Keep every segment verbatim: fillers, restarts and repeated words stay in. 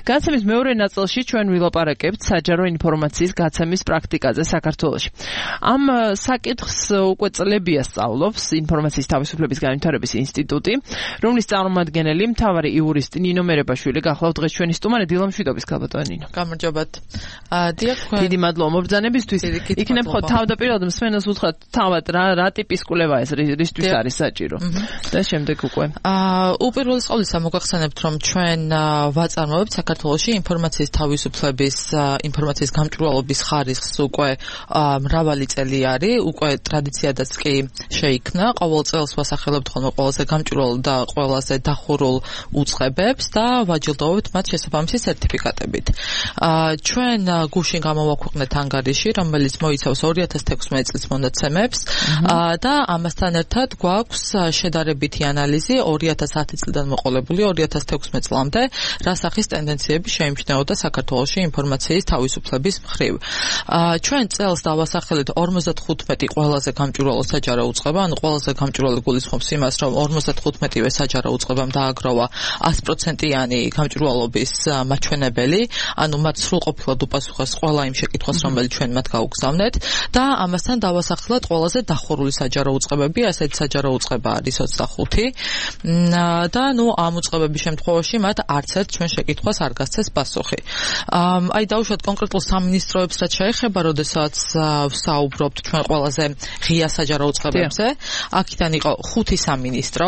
Გაცემის მეორე ნაწილში ჩვენ ვილაპარაკებთ საჯარო ინფორმაციის გაცემის პრაქტიკაზე საქართველოში. Ამ საკითხს უკვე წლებია სწავლობს ინფორმაციის თავისუფლების განვითარების ინსტიტუტი, რომლის წარმომადგენელი მთავარი იურისტი ნინო მერებაშვილი გახლავთ დღეს ჩვენი სტუმარი დილამშვიდობის ქალბატონი ნინო. გამარჯობათ. დიახ, დიდი მადლობა მობრძანებისთვის. იქნებ ხო თავდაპირველად მსმენელს უთხრათ თავად რა რა ტიპის კვლევა ეს რისთვის არის საჭირო. და შემდეგ უკვე. აა უპირველეს ყოვლისა მოგახსენებთ რომ ჩვენ ვაწარმოებთ საქართველოში ინფორმაციის თავისუფლების ინფორმაციის გამჭვირვალობის ხარისხს უკვე მრავალი წელი არის, უკვე ტრადიციადაც კი შეიქმნა. ყოველ წელს ვასახელებთ ხოლმე ყველაზე გამჭვირვალ და ყველაზე დახურულ უწყებებს და ვაჯილდოვებთ მათ შესაბამისი სერტიფიკატებით. აა ჩვენ გუშინ გამოვაქვეყნეთ ანგარიში, რომელიც მოიცავს ორი ათას თექვსმეტი წლის მონაცემებს და ამასთან ერთად გვაქვს შედარებითი ანალიზი ორი ათას ათი წლიდან მოყოლებული ორი ათას თექვსმეტი წლამდე, რა სახის ტენდენციები შეიმჩნეოდა საქართველოში ინფორმაციის თავისუფლების მხრივ. ჩვენ წელს დავასახელეთ ორმოცდათხუთმეტი ყველაზე გამჭვირვალო საჯარო უწყება, ანუ ყველაზე გამჭვირვალო გულისხმობს იმას, რომ ორმოცდათხუთმეტივე საჯარო უწყებამ დააგროვა ას პროცენტიანი გამჭვირვალობის მაჩვენებელი, ანუ მათ სრულყოფილად უპასუხეს ყველა იმ შეკითხვას, რომელიც ჩვენ მათ გაუგზავნეთ და ამასთან დავასახელეთ ყველაზე დახურული საჯარო უწყებები, ასეთი საჯარო უწყება არის ოცდახუთი და ნუ ამ უწყებების შემთხვევაში მათ არც ერთ ჩვენ შეკითხვას არ გასცეს პასუხი. აი დავუშვათ კონკრეტულ სამინისტროებს რაც შეეხება, როდესაც ვსაუბრობთ ჩვენ ყველაზე ღია საჯარო უწყებებზე, აქედან იყო ხუთი სამინისტრო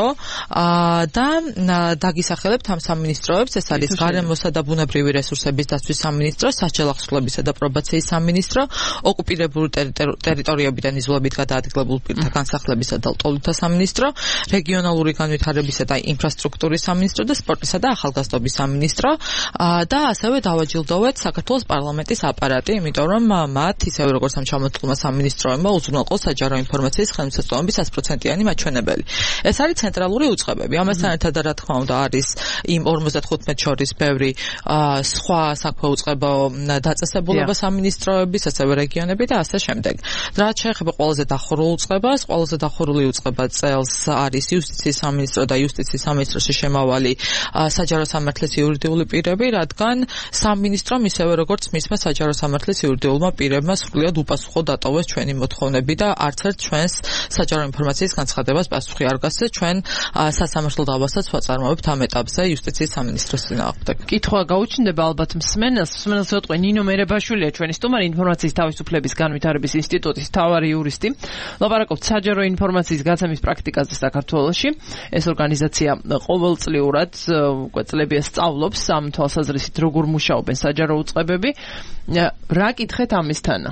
და დაგისახელებთ ამ სამინისტროებს, ეს არის გარემოსა და ბუნებრივი რესურსების დაცვის სამინისტრო, სასჯელახსვლებისა და პრობაციის სამინისტრო, ოკუპირებული ტერიტორიებიდან იზოლებით გადაადგილებულ პირთა განსახლებისა და ლტოლვილთა სამინისტრო, რეგიონალური განვითარებისა და ინფრასტრუქტურის სამინისტრო და სპორტისა და ახალგაზრდობის სამინისტრო და ასევე დავაჯილდოვეთ საქართველოს პარლამენტის აპარატი, იმიტომ რომ მათ ისევე როგორც ამ ჩამოთვლილმა სამინისტროებმა უზრუნველყო საჯარო ინფორმაციის ხელმისაწვდომობის ას პროცენტიანი მაჩვენებელი. ეს არის ცენტრალური უწყებები. ამასთან ერთად რა თქმა უნდა არის იმ ორმოცდათხუთმეტ შორის ბევრი სხვა საქმე უწყება დაწესებულება სამინისტროების, ასევე რეგიონები და ასე შემდეგ. რაც შეეხება ყველაზე დახურულ უწყებას, ყველაზე დახურული უწყება წელს არის იუსტიციის სამინისტრო და იუსტიციის სამინისტროში შემავალი საჯარო სამართლის იურიდიული პირები, რადგან სამინისტრომ ისევე როგორც მისმა საჯარო სამართლის იურიდიულმა პირებმა სრულიად უპასუხო დატოვეს ჩვენი მოთხოვნები და არც ერთ ჩვენს საჯარო ინფორმაციის განცხადებას პასუხი არ გასცეს. ჩვენ სასამართლო დავასაც ვაწარმოებთ ამ ეტაპზე იუსტიციის სამინისტროს წინააღმდეგ. კითხვა გაუჩნდება ალბათ მსმენელს. მსმენელს ეტყვი ნინო მერებაშვილია ჩვენი სტუმარი ინფორმაციის თავისუფლების განვითარების ინსტიტუტის მთავარი იურისტი. ლაპარაკობთ საჯარო ინფორმაციის გაცემის პრაქტიკაზე საქართველოში. ეს ორგანიზაცია ყოველწლიურად უკვე წლებია სწავლობს ამ თვალსაზრისით როგორ მუშაობენ საჯარო უწყებები. რა კითხეთ ამისთანა?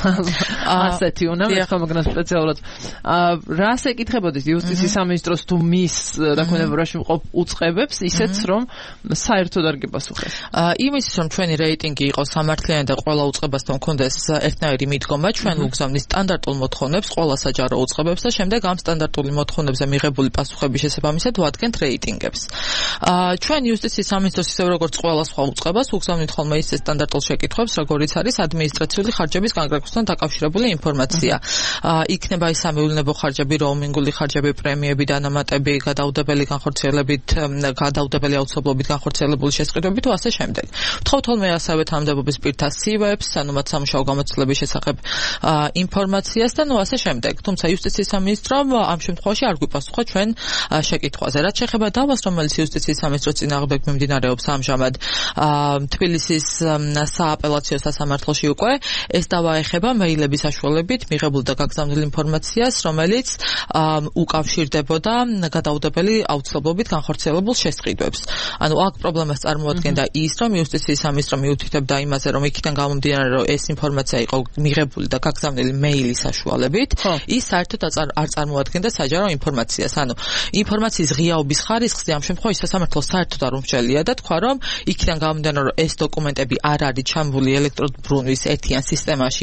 ასეთი უნდა მეთქომაგნა სპეციალურად. რას ეკითხებოდით იუსტიციის სამინისტროს თუ მის დაქვემდებარებაში მყოფ უწყებებს, ისეც რომ საერთოდ არ გეპასუხეს? იმის რომ ჩვენი რეიტინგი იყოს სამართლიანი და ყველა უწყებასთან მქონდეს ერთნაირი მიდგომა, ჩვენ ვუგზავნით სტანდარტულ მოთხოვნებს ყველა საჯარო უწყებებს და შემდეგ ამ სტანდარტული მოთხოვნებზე მიღებული პასუხების შესაბამისად ვადგენთ რეიტინგებს. ჩვენ იუსტიციის სამინისტროს ისე როგორც ყველა სხვა უწყებას ვუგზავნით ხოლმე ისე სტანდარტულ შეკითხვებს, როგორიც არის ადმინისტრაციული ხარჯების კონკრეტულად დაკავშირებული ინფორმაცია. იქნება ის სამეულნებო ხარჯები, როუმინგული ხარჯები, პრემიები, დანამატები, გადაუდებელი განხორციელებით, გადაუდებელი აუცილებლობით განხორციელებული შესყიდვები თუ ასე შემდეგ. ვთხოვთ ხოლმე ასევე თანამდებობის პირთა სივებს, ანუ მათ სამუშაო გამოცდილების შესახებ ინფორმაციას და ნუ ასე შემდეგ. თუმცა იუსტიციის სამინისტრომ ამ შემთხვევაში არ გვიპასუხა ჩვენ შეკითხვაზე. რაც შეეხება დავას, რომელიც იუსტიციის სამინისტროს წინააღმდეგ მიმდინარეობს ამჟამად თბილისის სააპელაციო სასამართლოში უკვე, ეს დავა ეხება მეილების საშუალებით მიღებულ და გაგზავნილ ინფორმაციას, რომელიც უკავშირდებოდა გადაუდებელი აუცილებლობით განხორციელებულ შესყიდვებს. ანუ აქ პრობლემას წარმოადგენდა ის, რომ იუსტიციის სამინისტრო მიუთითებდა იმაზე, რომ იქიდან გამომდინარე, რომ ეს ინფორმაცია იყო მიღებული და გაგზავნილი მეილის საშუალებით, ის საერთოდ არ წარმოადგენდა საჯარო ინფორმაციას. ანუ ინფორმაციის ღიაობის ხარისხზე ამ შემთხვევაში სასამართლო საერთოდ არ უმსჯელია და თქვა, რომ იქიდან გამომდინარე, რომ ეს დოკუმენტები არ არის ჩამული ელექტრონული ბრუნვის ერთიან სისტემაში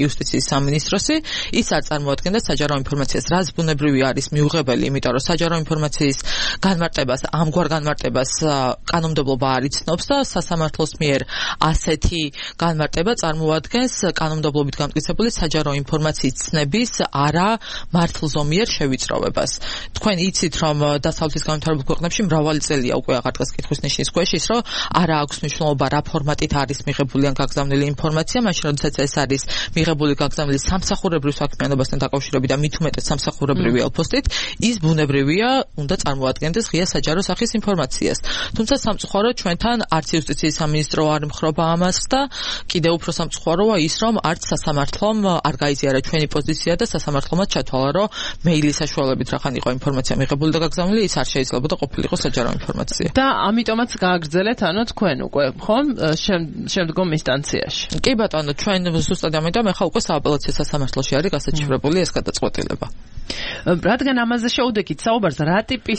იუსტიციის სამინისტროსი, ის არ წარმოადგენდა საჯარო ინფორმაციას, რაც ბუნებრივი არის მიუღებელი, იმიტომ რომ საჯარო ინფორმაციის განმარტებას, ამგვარ განმარტებას კანონმდებლობა არ იცნობს და სასამართლოს მიერ ასეთი განმარტება წარმოადგენს კანონმდებლობით გამტკიცებული საჯარო ინფორმაციის ცნების არა მართლზომიერ შევიწროვებას. თქვენ იცით, რომ დასავლეთის განვითარებულ ქვეყნებში მრავალი წელია უკვე აღარ დგას კითხვის ნიშნის ქვეშ ის, რომ არა აქვს მნიშვნელობა რა ფორმატით არის მიღებული ან გაგზავნილი ინფორმაცია, მაშინ როდესაც ეს არის მიღებული გაგზავნილი სამსახურებრივ საქმიანობასთან დაკავშირებით და მით უმეტეს სამსახურებრივი ელფოსტით, ის ბუნებრივია, უნდა წარმოადგენდეს ღია საჯარო სახის ინფორმაციას. თუმცა სამწუხაროდ ჩვენთან არც იუსტიციის სამინისტრო არ მხრობა ამას და კიდევ უფრო სამწუხაროა ის, რომ არც სასამართლომ არ გაიზიარა ჩვენი პოზიცია და სასამართლომაც ჩათვალა, რომ მეილის საშუალებით რახან იყო ინფორმაცია მიღებული და გაგზავნილი, ის არ შეიძლება და ყოფილიყო საჯარო ინფორმაცია. და ამიტომაც გააგრძელეთ, ანუ თქვენ უკვე ხომ შემდგომ ინსტანციაში. კი ბატონო, ჩვენ ზუსტად ამიტომ ახლა უკვე სააპელაციო სასამართლოში არის გასაჩივრებული ეს გადაწყვეტილება. რადგან ამაზე შეუდექით საუბარს, რა ტიპის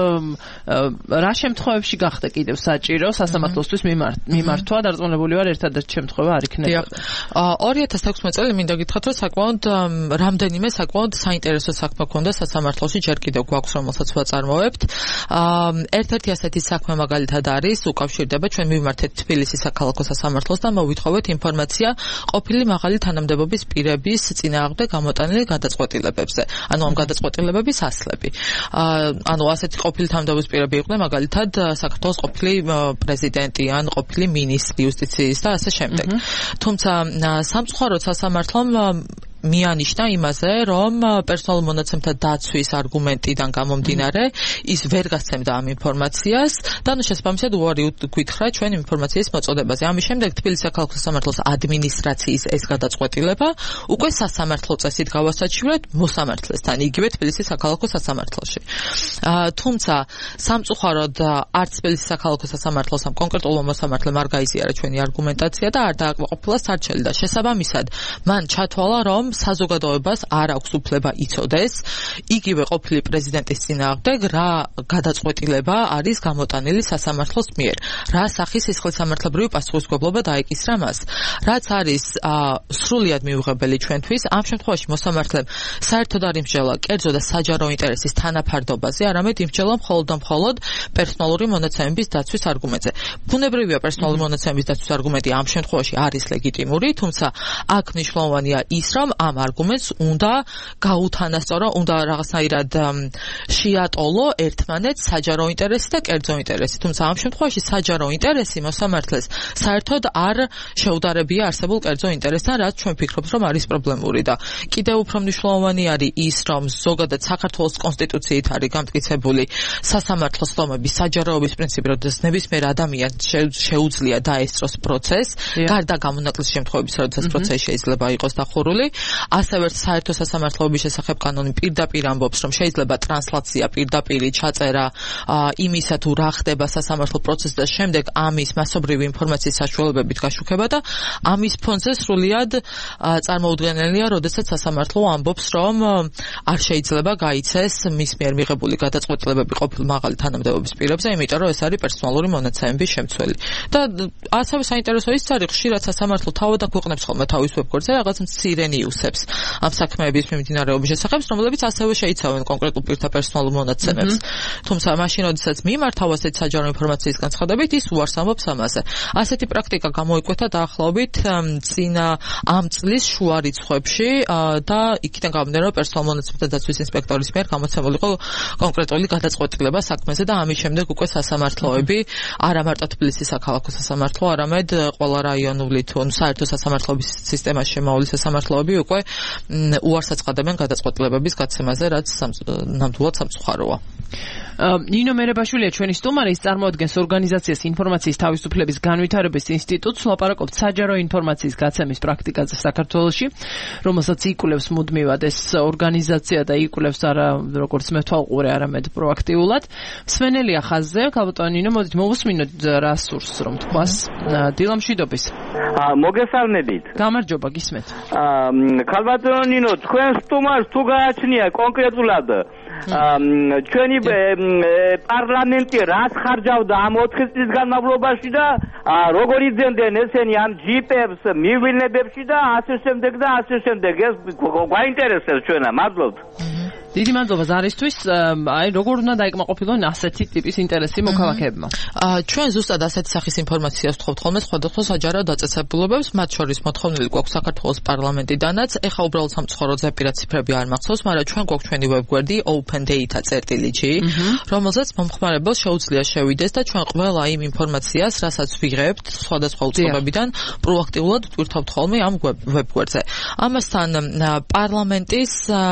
რა შემთხვევებში გახდა კიდევ საჭირო სასამართლოსთვის მიმართვა, დარწმუნებული ვარ ერთადერთი შემთხვევა არ იქნება. ორი ათას ექვსმეტ წელი მინდა გითხრათ, რომ საკმაოდ რამდენიმე საკმაოდ საინტერესო საქმე ქონდა სასამართლოში, ჯერ კიდევ გვაქვს რომელსაც ვაწარმოებთ. ერთ-ერთი ასეთი საქმე მაგალითად არის, უკავშირდება ჩვენ მივმართეთ თბილისის საქალაქო სასამართლოს და მოვითხოვეთ ინფორმაცია ყოფილი მაღალი თანამდებობის პირების წინააღმდეგ გამოტანილი გადაწყვეტილებებზე. ანუ ამ გადაწყვეტილებების ასლები. ანუ ასეთი ყოფილი თანამდებობის პირები იყვნენ მაგალითად საქართველოს ყოფილი პრეზიდენტი ან ყოფილი მინისტრი იუსტიციის და ასე შემდეგ. თუმცა სამწუხაროდ სასამართლომ მიანიშნა იმაზე, რომ პერსონალურ მონაცემთა დაცვის არგუმენტიდან გამომდინარე, ის ვერ გასცემდა ამ ინფორმაციას და ნუ შესაბამისად უარი გითხრა ჩვენ ინფორმაციის მოწოდებაზე. ამის შემდეგ თბილისის საქალაქო სასამართლოს ადმინისტრაციის ეს გადაწყვეტილება უკვე სასამართლო წესით გავასაჩივრეთ მოსამართლესთან, იგივე თბილისის საქალაქო სასამართლოში. თუმცა სამწუხაროდ არც თბილისის საქალაქო სასამართლოს ამ კონკრეტულ მოსამართლემ არ გაიზიარა ჩვენი არგუმენტაცია და არ დააკმაყოფილა სარჩელი და შესაბამისად მან ჩათვალა, რომ საზოგადოებას არ აქვს უფლება იცოდეს იგივე ყოფილი პრეზიდენტის წინააღმდეგ რა გადაწყვეტილება არის გამოტანილი სასამართლოს მიერ. რა სახის სისხლისამართლებრივი პასუხისმგებლობა დაეკისრა მას. რაც არის სრულიად მიუღებელი ჩვენთვის, ამ შემთხვევაში მოსამართლემ საერთოდ არ იმსჯელა კერძო და საჯარო ინტერესის თანაფარდობაზე, არამედ იმსჯელა მხოლოდ და მხოლოდ პერსონალური მონაცემების დაცვის არგუმენტზე. ბუნებრივია პერსონალური მონაცემების დაცვის არგუმენტი ამ შემთხვევაში არის ლეგიტიმური, თუმცა აქ მნიშვნელოვანია ის, რომ ამ არგუმენტს უნდა გაუთანასწორო, უნდა რაღაცნაირად შეატოლო ერთმანეთს საჯარო ინტერესი და კერძო ინტერესი. თუმცა ამ შემთხვევაში საჯარო ინტერესი მოსამართლეს საერთოდ არ შეუდარებია არსებულ კერძო ინტერესთან, რაც ჩვენ ვფიქრობთ, რომ არის პრობლემური და კიდევ უფრო მნიშვნელოვანი არის ის, რომ ზოგადად საქართველოს კონსტიტუციით არის გამტკიცებული სასამართლოს ლომების საჯაროობის პრინციპი, როდესაც ნებისმიერ ადამიანს შეუძლია დაესწროს პროცესს, გარდა გამონაკლისის შემთხვევების, როდესაც პროცესი შეიძლება იყოს დახურული. ასევე საერთო სასამართლოების შესახებ კანონი პირდაპირ ამბობს, რომ შეიძლება ტრანსლაცია პირდაპირი ჩაწერა იმისა თუ რა ხდება სასამართლო პროცესში და შემდეგ ამის მასობრივი ინფორმაციის საშუალებებით გაშუქება და ამის ფონზე სრულიად წარმოუდგენელია, როდესაც სასამართლო ამბობს, რომ არ შეიძლება გაიცეს მის მიერ მიღებული გადაწყვეტილებები ყოფილი მაღალი თანამდებობის პირებზე, იმიტომ რომ ეს არის პერსონალური მონაცემების შემცველი. და ასევე საინტერესო ის არის, ხშირად სასამართლო თავად აქვეყნებს ხოლმე თავის ვებგვერდზე რაღაც მცირე ნიუსებს ამ საქმეების მიმდინარეობის შესახებ, რომლებიც ასევე შეიცავენ კონკრეტულ პირთა პერსონალურ მონაცემებს. თუმცა მაშინ, როდესაც მიმართავ ასეთ საჯარო ინფორმაციის განცხადებით, ის უარს ამბობს ამაზე. ასეთი პრაქტიკა გამოიკვეთა დაახლოებით წინა ამ წლის შუა რიცხვებში და იქიდან გამომდინარე, რომ პერსონალურ მონაცემთა დაცვის ინსპექტორის მიერ გამოცემული იყო კონკრეტული გადაწყვეტილება საქმეზე და ამის შემდეგ უკვე სასამართლოები, არა მარტო თბილისის საქალაქო სასამართლო, არამედ ყველა რაიონული თუ საერთო სასამართლოების სისტემაში შემავალი სასამართლოები უკვე უარს აცხადებენ გადაწყვეტილებების გაცემაზე, რაც ნამდვილად სამწუხაროა. ნინო მერებაშვილია ჩვენი სტუმარი, ის წარმოადგენს ორგანიზაციას ინფორმაციის თავისუფლების განვითარების ინსტიტუტს, ლაპარაკობთ საჯარო ინფორმაციის გაცემის პრაქტიკაზე საქართველოში, რომელსაც იკვლევს მუდმივად ეს ორგანიზაცია და იკვლევს არა როგორც მეთვალყურე, არამედ პროაქტიულად. მსმენელია ხაზზე, ქალბატონო ნინო, მოდით მოვუსმინოთ რა სურს რომ თქვას. დილამშვიდობის. მოგესალმებით. გამარჯობა, გისმენთ. ქალბატონო ნინო, თქვენ სტუმარს თუ გააჩნია კონკრეტულად ჩვენი პარლამენტი რას ხარჯავდა ამ ოთხი წლის განმავლობაში და როგორ იძენდნენ ესენი ამ ჯიპებს მივილნებებში და ასე შემდეგ და ასე შემდეგ. ეს გვაინტერესებს ჩვენა. მადლობთ. დიდი მადლობა ზარისთვის. აი როგორ უნდა დაიკმაყოფილონ ასეთი ტიპის ინტერესი მოქალაქეებმა? ჩვენ ზუსტად ასეთი სახის ინფორმაციას ვთხოვთ ხოლმე სხვადასხვა საჯარო დაწესებულებებს, მათ შორის მოთხოვნილი გვაქვს საქართველოს პარლამენტიდანაც. ეხლა უბრალოდ სამწუხარო ზეპირად ციფრები არ მახსოვს, მაგრამ ჩვენ გვაქვს ჩვენი ვებგვერდი open data წერტილი ჯი, რომელზეც მომხმარებელს შეუძლია შევიდეს და ჩვენ ყველა იმ ინფორმაციას, რასაც ვიღებთ სხვადასხვა უწყობებიდან, პროაქტიულად ვტვირთავთ ხოლმე ამ ვებგვერდზე. ამასთან პარლამენტის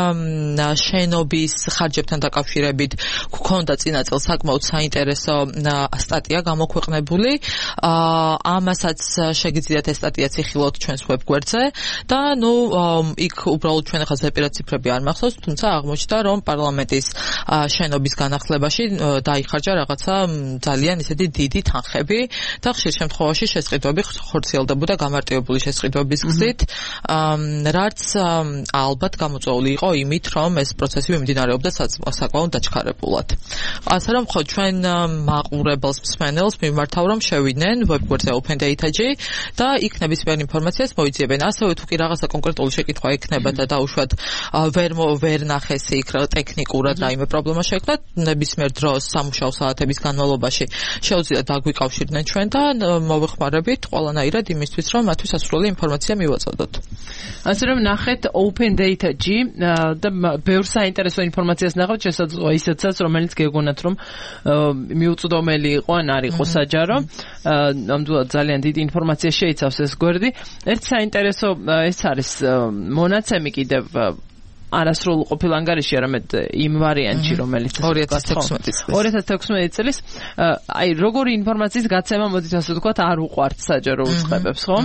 შენობის ხარჯებთან დაკავშირებით გვქონდა წინა წელს საკმაოდ საინტერესო სტატია გამოქვეყნებული. ამასაც შეგიძლიათ ეს სტატიაც იხილოთ ჩვენს ვებგვერდზე და ნუ იქ უბრალოდ ჩვენ ახლა ზეპირად ციფრები არ მახსოვს, თუმცა აღმოჩნდა რომ პარლამენტის შენობის განახლებაში დაიხარჯა რაღაცა ძალიან ისეთი დიდი თანხები და ხშირ შემთხვევაში შესყიდვები ხორციელდებოდა გამარტივებული შესყიდვების გზით, რაც ალბათ გამოწვეული იყო იმით, რომ ეს პროცესი მიმდინარეობდა საკმაოდ დაჩქარებულად. ასე რომ ხო ჩვენ მაყურებელს მსმენელს მიმართავ რომ შევიდნენ ვებგვერდზე open data ჯი და იქ ნებისმიერ ინფორმაციას მოიძიებენ. ასევე თუ კი რაღაცა კონკრეტული შეკითხვა ექნება და დაუშვათ ვერ ვერ ნახეს იქ ტექნიკურად რაიმე პრობლემა შეექმნათ, ნებისმიერ დროს სამუშაო საათების განმავლობაში შეუძლიათ დაგვიკავშირდნენ ჩვენ და მოვეხმარებით ყველანაირად იმისთვის რომ მათთვის ასურული ინფორმაცია მივაწოდოთ. ასე რომ ნახეთ open data ჯი და ბევრ საინტერესო ინფორმაციას ნახავთ, შესაძლოა ისეთსაც, რომელიც გეგონათ რომ მიუწვდომელი იყო ან არ იყო საჯარო. ნამდვილად ძალიან დიდი ინფორმაცია შეიცავს ეს გვერდი. ერთ საინტერესო ეს არის მონაცემი კიდევ არასრულ ყოფილ ანგარიში, არამედ იმ ვარიანტში, რომელიც ორი ათას თექვსმეტი წლის. აი, როგორი ინფორმაციის გაცემა, მოდით ასე ვთქვათ, არ უყვართ საჯარო უწყებებს, ხო?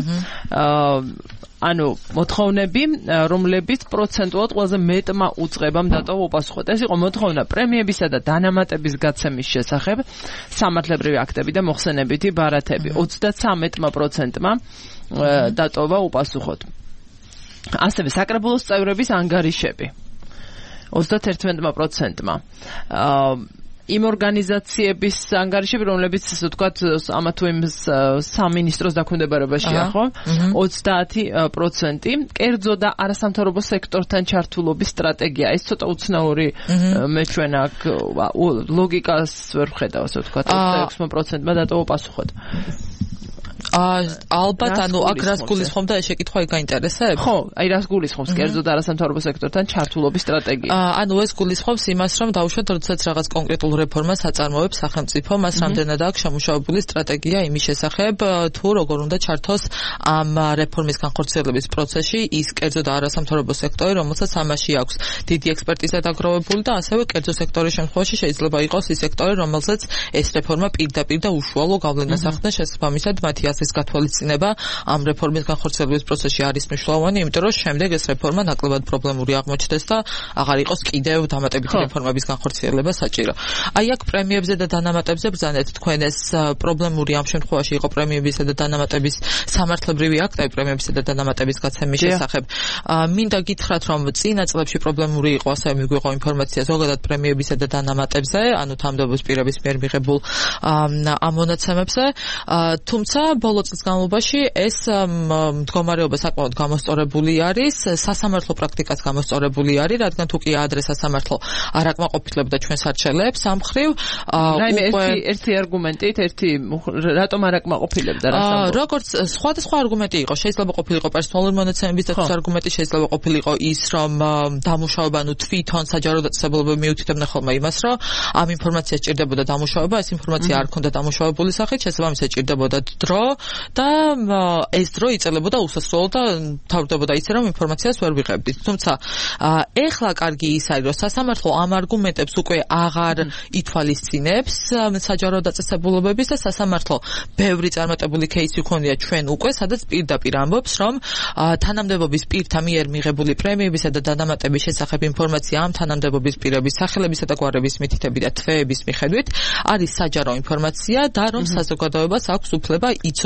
ანუ მოთხოვნები, რომლებიც პროცენტულად ყველაზე მეტმა უწყებამ დატოვა უპასუხოთ. ეს იყო მოთხოვნა პრემიებისა და დანამატების გაცემის შესახებ, სამართლებრივი აქტები და მოხსენებითი ბარათები. ოცდათსამეტმა პროცენტმა დატოვა უპასუხოთ. ასევე საკრებულოს წევრების ანგარიშები ოცდაათერთმეტმა პროცენტმა. იმ ორგანიზაციების ანგარიშები, რომლებიც ასე ვთქვათ, ამა თუ იმ სამინისტროს დაქვემდებარებაშია, ხო? ოცდაათი პროცენტი. კერძო და არასამთავრობო სექტორთან ჩართულობის სტრატეგია. ეს ცოტა უცნაური მე ჩვენ აქ ლოგიკას ვერ ვხედავ, ასე ვთქვათ, ოცდაექვსმა პროცენტმა დატოვა პასუხოთ. ალბათ ანუ აქ რას გულისხმობ და ეს შეკითხვა გაინტერესებს? ხო, აი რას გულისხმობს კერძო და არასამთავრობო სექტორთან ჩართულობის სტრატეგია? ანუ ეს გულისხმობს იმას, რომ დაუშვათ, როდესაც რაღაც კონკრეტულ რეფორმას აწარმოებს სახელმწიფო, მას რამდენად აქვს შემუშავებული სტრატეგია იმის შესახებ, თუ როგორ უნდა ჩართოს ამ რეფორმის განხორციელების პროცესში ის კერძო და არასამთავრობო სექტორი, რომელსაც ამაში აქვს დიდი ექსპერტიზა დაგროვებული და ასევე კერძო სექტორის შემთხვევაში შეიძლება იყოს ის სექტორი, რომელსაც ეს რეფორმა პირდაპირ და უშუალო გავლენას ახდენს, შესაბამისად მათი ეს გათვალისწინება ამ რეფორმის განხორციელების პროცესში არის მნიშვნელოვანი, იმიტომ რომ შემდეგ ეს რეფორმა ნაკლებად პრობლემური აღმოჩნდეს და აღარ იყოს კიდევ დამატებითი რეფორმების განხორციელება საჭირო. აი აქ პრემიებზე და დანამატებზე ბრძანეთ თქვენ ეს პრობლემური ამ შემთხვევაში იყო პრემიებისა და დანამატების სამართლებრივი აქტები პრემიებისა და დანამატების გაცემის შესახებ. მინდა გითხრათ, რომ წინა წლებში პრობლემური იყო, ასევე მიგვიყო ინფორმაცია ზოგადად პრემიებისა და დანამატებზე, ანუ თანამდებობის პირების მიერ მიღებულ ამ მონაცემებზე, თუმცა ბოლო წლის განმავლობაში ეს მდგომარეობა საკმაოდ გამოსწორებული არის, სასამართლო პრაქტიკაც გამოსწორებული არის, რადგან თუ კი ადრე სასამართლო არ აკმაყოფილებდა ჩვენს არჩევლებს ამ მხრივ, უკვე ერთი არგუმენტით, ერთი რატომ არ აკმაყოფილებდა რას? როგორც სხვადასხვა არგუმენტი იყო, შეიძლება ყოფილიყო პერსონალური მონაცემების დაცვის არგუმენტი, შეიძლება ყოფილიყო ის, რომ დამუშავება, ну თვითონ საჯარო დაწესებულებები მიუთითებდნენ ხოლმე იმას, რომ ამ ინფორმაციას ჭირდებოდა დამუშავება, ეს ინფორმაცია არ ქონდა დამუშავებული სახით, შესაბამისად ჭირდებოდა დრო და ეს დრო იწელებოდა უსასრულოდ და თავდებოდა ისე რომ ინფორმაციას ვერ ვიღებდით. თუმცა ეხლა კარგი ის არის, რომ სასამართლო ამ არგუმენტებს უკვე აღარ ითვალისწინებს საჯარო დაწესებულებების და სასამართლო ბევრი წარმატებული кейსი ქონია ჩვენ უკვე, სადაც პირდაპირ ამბობს, რომ თანამდებობის პირთა მიერ მიღებული პრემიებისა და დანამატების შესახებ ინფორმაცია ამ თანამდებობის პირების სახელებისა და გვარების მითითებით და თვეების მიხედვით არის საჯარო ინფორმაცია და რომ საზოგადოებას აქვს უფლება იცოდეს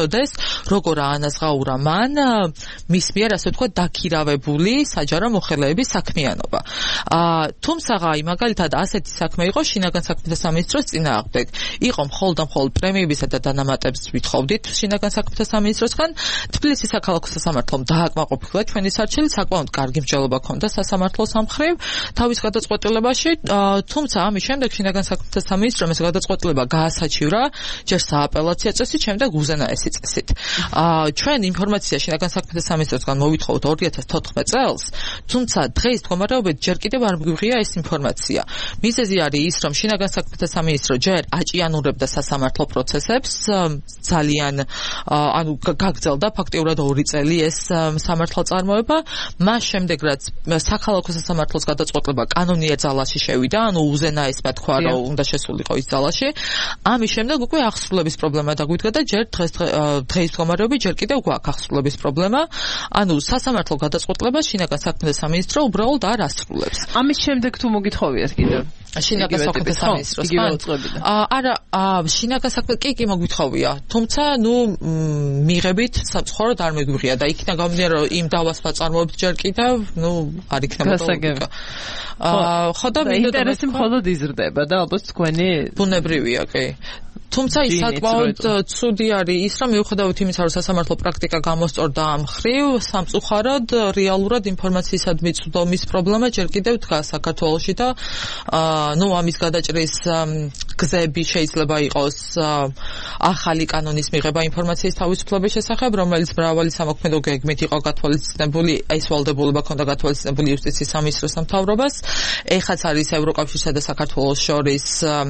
იცოდეს როგორ აანაზღაურა მან მის მიერ ასე ვთქვათ დაქირავებული საჯარო მოხელეების საქმიანობა. თუმცა აი მაგალითად ასეთი საქმე იყო შინაგან საქმეთა სამინისტროს წინააღმდეგ. იყო მხოლოდ და მხოლოდ პრემიებისა და დანამატებს ვითხოვდით შინაგან საქმეთა სამინისტროსგან. თბილისის საქალაქო სასამართლომ დააკმაყოფილა ჩვენი სარჩელი, საკმაოდ კარგი მსჯელობა ჰქონდა სასამართლოს ამ მხრივ თავის გადაწყვეტილებაში, თუმცა ამის შემდეგ შინაგან საქმეთა სამინისტრომ ეს გადაწყვეტილება გაასაჩივრა ჯერ სააპელაციო წესით, შემდეგ უზენაესი წესით. ჩვენ ინფორმაცია შინაგან საქმეთა სამინისტროსგან მოვითხოვთ ორი ათას თოთხმეტ წელს, თუმცა დღეს მდგომარეობით ჯერ კიდევ არ მიგვიღია ეს ინფორმაცია. მიზეზი არის ის, რომ შინაგან საქმეთა სამინისტრო ჯერ აჭიანურებდა სასამართლო პროცესებს, ძალიან ანუ გაგრძელდა ფაქტიურად ორი წელი ეს სამართალ წარმოება, მას შემდეგ რაც საქალაქო სასამართლოს გადაწყვეტილება კანონიერ ძალაში შევიდა, ანუ უზენაესმა თქვა, რომ უნდა შესულიყო ის ძალაში. ამის შემდეგ უკვე აღსრულების პრობლემა დაგვიდგა და ჯერ დღეს დღეს მდგომარეობით ჯერ კიდევ გვაქვს აღსრულების პრობლემა. ანუ სასამართლო გადაწყვეტილებას შინაგან საქმეთა სამინისტრო უბრალოდ არ ასრულებს. ამის შემდეგ თუ მოგითხოვიათ კიდევ შინაგან საქმეთა სამინისტროს არა შინაგან საქმე კი კი მოგვითხოვია, თუმცა ნუ მიღებით საცხორო არ მეგვიღია და იქიდან გამომდინარე რომ იმ დავას ვაწარმოებთ ჯერ კიდევ ნუ არ იქნება ლოგიკა. ხო და ინტერესი მხოლოდ იზრდება და ალბათ თქვენი ბუნებრივია კი. თუმცა ის საკმაოდ ცუდი არის ის, რომ მიუხედავად იმისა, რომ სასამართლო პრაქტიკა გამოსწორდა ამ მხრივ, სამწუხაროდ რეალურად ინფორმაციისადმი წვდომის პრობლემა ჯერ კიდევ დგას საქართველოში და ნუ ამის გადაჭრის გზები შეიძლება იყოს ახალი კანონის მიღება ინფორმაციის თავისუფლების შესახებ, რომელიც მრავალი სამოქმედო გეგმით იყო გათვალისწინებული, ეს ვალდებულება ჰქონდა გათვალისწინებული იუსტიციის სამინისტროს მთავრობას. ეხაც არის ევროკავშირსა და საქართველოს შორის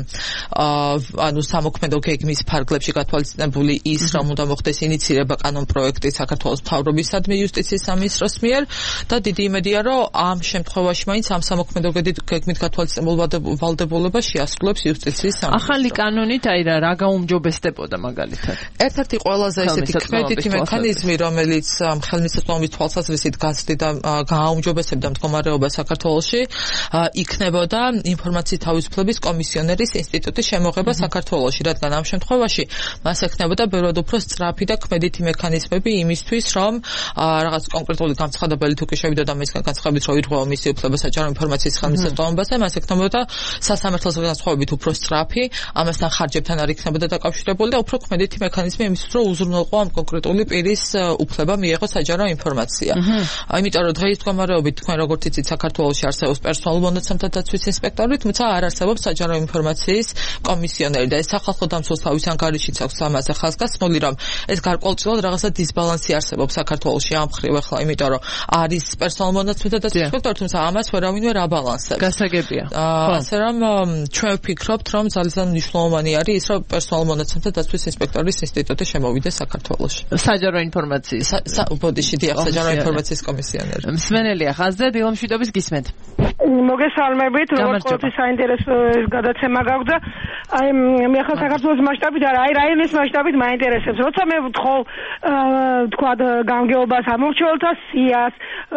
ანუ სამოქმედო გეგმის ფარგლებში გათვალისწინებული ის, რომ უნდა მოხდეს ინიცირება კანონ პროექტი საქართველოს მთავრობისადმი იუსტიციის სამინისტროს მიერ და დიდი იმედია, რომ ამ შემთხვევაში მაინც ამ სამოქმედო გეგმით გათვალისწინებულ ვალდებულებას შეასრულებს იუსტიციის სამინისტრო. ახალი კანონით აი რა რა გაუმჯობესდებოდა მაგალითად? ერთ-ერთი ყველაზე ესეთი კრედიტი მექანიზმი, რომელიც ხელმისაწვდომობის თვალსაზრისით გაცდი და გააუმჯობესებდა მდგომარეობას საქართველოში, იქნებოდა ინფორმაციის თავისუფლების კომისიონერის ინსტიტუტის შემოღება საქართველოში. რადგან ამ შემთხვევაში მას ექნებოდა ბევრად უფრო სწრაფი და ქმედითი მექანიზმები იმისთვის, რომ რაღაც კონკრეტული განცხადებელი თუ კი შევიდოდა მისგან განცხადებით, რომ ირღვევა მისი უფლება საჯარო ინფორმაციის ხელმისაწვდომობაზე, მას ექნებოდა სასამართლოს განსხვავებით უფრო სწრაფი, ამასთან ხარჯებთან არ იქნებოდა დაკავშირებული და უფრო ქმედითი მექანიზმი იმისთვის, რომ უზრუნველყო ამ კონკრეტული პირის უფლება მიეღო საჯარო ინფორმაცია. იმიტომ რომ დღეს მდგომარეობით თქვენ როგორც იცით, საქართველოში არსებობს პერსონალურ მონაცემთა დაცვის ინსპექტორი, თუმცა არ არსებობს საჯარო ინფორმაციის კომისიონერი და ეს სახალხო დამცველს თავის ანგარიშიც აქვს ამაზე ხაზგასმული, რომ ეს გარკვეულწილად რაღაცა დისბალანსი არსებობს საქართველოში ამ მხრივ ახლა, იმიტომ რომ არის პერსონალურ მონაცემთა დაცვის ინსპექტორი, თუმცა ამას ვერავინ ვერ აბალანსებს. გასაგებია. ასე რომ ჩვენ ვფიქრობთ, რომ ძალიან მნიშვნელოვანი არის ის, რომ პერსონალურ მონაცემთა დაცვის ინსპექტორის ინსტიტუტი შემოვიდეს საქართველოში. საჯარო ინფორმაციის ბოდიში დიახ, საჯარო ინფორმაციის კომისიონერი. მსმენელია ხაზზე, დილომ მშვიდობის გისმენთ. მოგესალმებით, როგორც ყოველთვის საინტერესო გადაცემა გაქვს და აი მე ახლა საქართველოს მასშტაბით არა, აი რაიონის მასშტაბით მაინტერესებს. როცა მე ვთხოვ თქვა გამგეობას ამორჩეულთა სიას,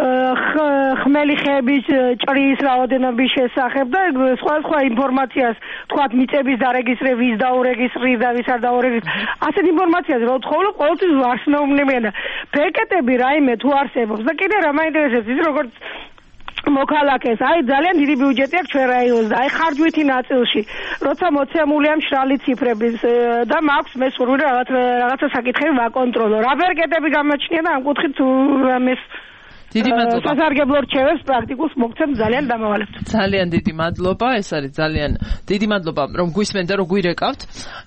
ხმელი ხეების ჭრის რაოდენობის შესახებ და სხვა ინფორმაციას, თქვა მიწების დარეგისტრების, დაურეგისტრირების და ვის არ დაურეგისტრირების. ასეთ ინფორმაციას რო ვთხოვ, ყოველთვის ვარს მეუბნებიან და ბეკეტები რაიმე თუ არსებობს და კიდე რა მაინტერესებს ის როგორც მოქალაქეს, აი ძალიან დიდი ბიუჯეტი აქვს ჩვენ რაიონს და აი ხარჯვითი ნაწილში, როცა მოცემულია მშრალი ციფრების და მაქვს მე სურვილი რაღაც რაღაცა საკითხები ვაკონტროლო. რა ბერკეტები გამოჩნია და ამ კუთხით თუ ამის დიდი მადლობა. სასარგებლო რჩევებს პრაქტიკულს მოგცემ, ძალიან დამავალებთ. ძალიან დიდი მადლობა, ეს არის ძალიან დიდი მადლობა, რომ გვისმენთ და რომ გვირეკავთ.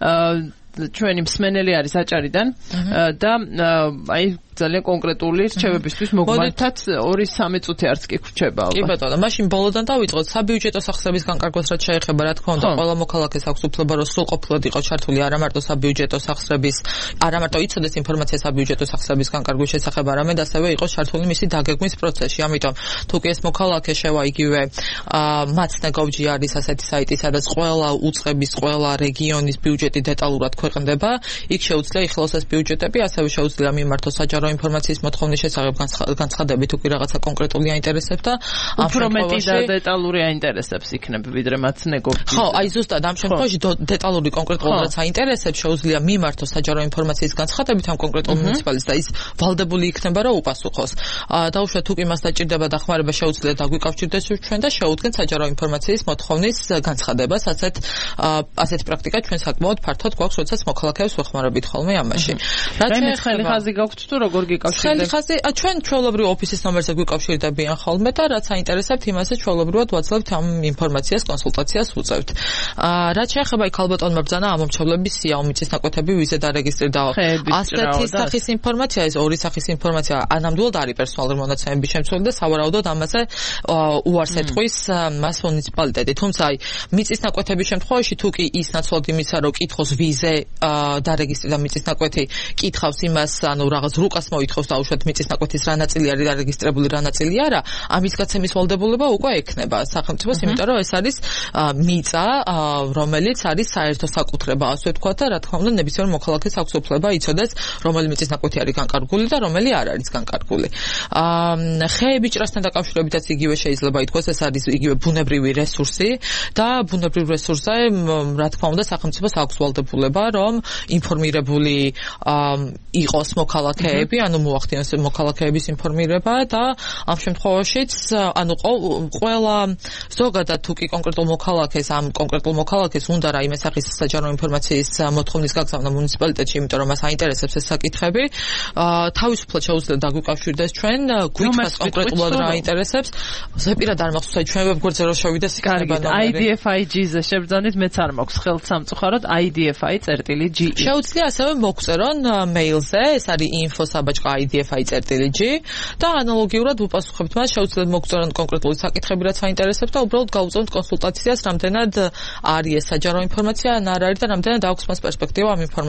ჩვენი მსმენელი არის აჭარიდან და აი ძალიან კონკრეტული რჩევებისთვის მოგმართათ ორი სამი წუთი არც კი გრჩება ალბათ. კი ბატონო, მაშინ ბოლოდან დავიწყოთ საბიუჯეტო სახსრების განკარგვას რაც შეეხება, რა თქმა უნდა, ყველა მოქალაქეს აქვს უფლება, რომ სრულყოფილად იყოს ჩართული არა მარტო საბიუჯეტო სახსრების, არა მარტო იცოდეს ინფორმაცია საბიუჯეტო სახსრების განკარგვის შესახებ, არამედ ასევე იყოს ჩართული მისი დაგეგმვის პროცესში. ამიტომ თუ კი ეს მოქალაქე შევა იგივე მაცნე.gov.gr არის ასეთი საიტი, სადაც ყველა უწყების, ყველა რეგიონის ბიუჯეტი დეტალურად ქვეყნდება, იქ შეუძლია იხილოს ეს ბიუჯეტები, ასევე შეუძლია მიმართოს საჯარო ინფორმაციის მოთხოვნის შესახებ განცხადებით უკვე რაღაცა კონკრეტული აინტერესებს და ამ შემთხვევაში და დეტალური აინტერესებს იქნებ ვიდრე მათ ნეგოციაციას. ხო, აი ზუსტად ამ შემთხვევაში დეტალური კონკრეტულად რაც აინტერესებს შეუძლია მიმართოს საჯარო ინფორმაციის განცხადებით ამ კონკრეტულ მუნიციპალიტეტს და ის ვალდებული იქნება რა უპასუხოს. დაუშვათ თუ კი მას დაჭირდება დახმარება შეუძლია დაგვიკავშირდეს ჩვენ და შეუდგენ საჯარო ინფორმაციის მოთხოვნის განცხადებას. ასეთ ასეთ პრაქტიკა ჩვენ საკმაოდ ფართოდ გვაქვს, როდესაც მოქალაქეებს ვეხმარებით ხოლმე ამაში. რაც ხელი ხაზი გაქვთ თუ როგორ გიკავშირდებთ? ხელი ხაზი ჩვენ ჩვეულებრივ ოფისის ნომერზე გვიკავშირდებიან ხოლმე და რაც აინტერესებთ იმაზე ჩვეულებრივად ვაძლევთ ამ ინფორმაციას კონსულტაციას უწევთ. რაც შეეხება იქ ალბათონმა ბრძანა ამომრჩევლების სიაო მიწის ნაკვეთები ვიზე დარეგისტრირდა. ასეთი სახის ინფორმაცია ეს ორი სახის ინფორმაცია ანამდვილად არის პერსონალური მონაცემების შემცველი და სავარაუდოდ ამაზე უარს ეთყვის მას მუნიციპალიტეტი. თუმცა აი მიწის ნაკვეთების შემთხვევაში თუ კი ის ნაცვლად იმისა რომ კითხოს ვიზე დარეგისტრირდა მიწის ნაკვეთი კითხავს იმას ანუ რაღაც რუკას მოითხოვს დაუშვათ მიწის ნაკვეთის რა ნაწილი არის დარეგისტრირებული რა ნაწილი არა ამის გაცემის ვალდებულება უკვე ექნება სახელმწიფოს იმიტომ რომ ეს არის მიწა რომელიც არის საერთო საკუთრება ასე ვთქვათ და რა თქმა უნდა ნებისმიერ მოქალაქეს აქვს უფლება იცოდეს რომელი მიწის ნაკვეთი არის განკარგული და რომელი არ არის განკარგული. ხეების ჭრასთან დაკავშირებითაც იგივე შეიძლება ითქვას ეს არის იგივე ბუნებრივი რესურსი და ბუნებრივ რესურსზე რა თქმა უნდა სახელმწიფოს აქვს ვალდებულება რომ ინფორმირებული იყოს მოქალაქეები, ანუ მოახდინოს მოქალაქეების ინფორმირება და ამ შემთხვევაშიც ანუ ყველა ზოგადად თუ კი კონკრეტულ მოქალაქეს ამ კონკრეტულ მოქალაქეს უნდა რაიმე სახის საჯარო ინფორმაციის მოთხოვნის გაგზავნა მუნიციპალიტეტში, იმიტომ რომ მას აინტერესებს ეს საკითხები, თავისუფლად შეუძლია დაგვიკავშირდეს ჩვენ, გვითხრას კონკრეტულად რა აინტერესებს. ზეპირად არ მახსოვს, ჩვენ ვებგვერდზე რო შევიდეს იქნება ნომერი. I D F I G-ზე შევძანით, მეც არ მაქვს ხელთ სამწუხაროდ I D F I წერტილი G. შეუძლია ასევე მოგწერონ მეილზე, ეს არის info საბაჭყა I D F I წერტილი G და ანალოგიურად უპასუხებთ მას, შეუძლიათ მოგწერონ კონკრეტული საკითხები, რაც აინტერესებს და უბრალოდ გაუწევთ კონსულტაციას, რამდენად არის ეს საჯარო ინფორმაცია, ან არ არის და რამდენად აქვს მას პერსპექტივა ამ